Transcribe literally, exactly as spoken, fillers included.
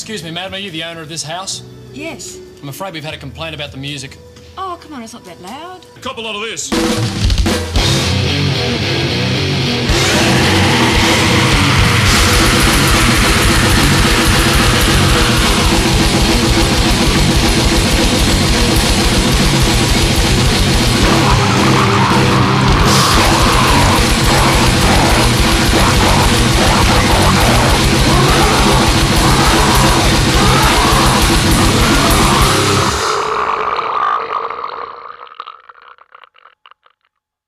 Excuse me, madam, are you the owner of this house? Yes. I'm afraid we've had a complaint about the music. Oh, come on, it's not that loud. A couple lot of this.